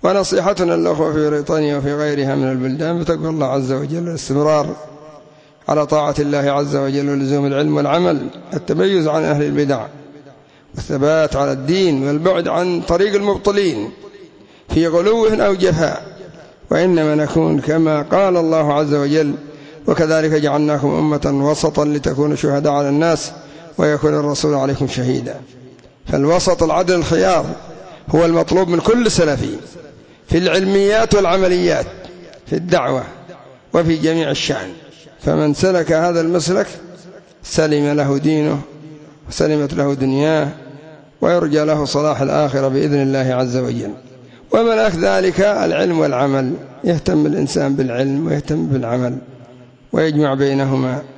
ونصيحتنا للأخوة في بريطانيا وفي غيرها من البلدان بتقوى الله عز وجل، الاستمرار على طاعة الله عز وجل ولزوم العلم والعمل، التميز عن أهل البدع، والثبات على الدين، والبعد عن طريق المبطلين في غلو أو جفاء، وإنما نكون كما قال الله عز وجل: وكذلك جعلناكم أمة وسطا لتكونوا شهداء على الناس ويكون الرسول عليكم شهيدا. فالوسط العدل الخيار هو المطلوب من كل سلفي في العلميات والعمليات، في الدعوة وفي جميع الشأن. فمن سلك هذا المسلك سلم له دينه وسلمت له دنياه، ويرجى له صلاح الآخرة بإذن الله عز وجل. ومن ذلك العلم والعمل، يهتم الإنسان بالعلم ويهتم بالعمل ويجمع بينهما.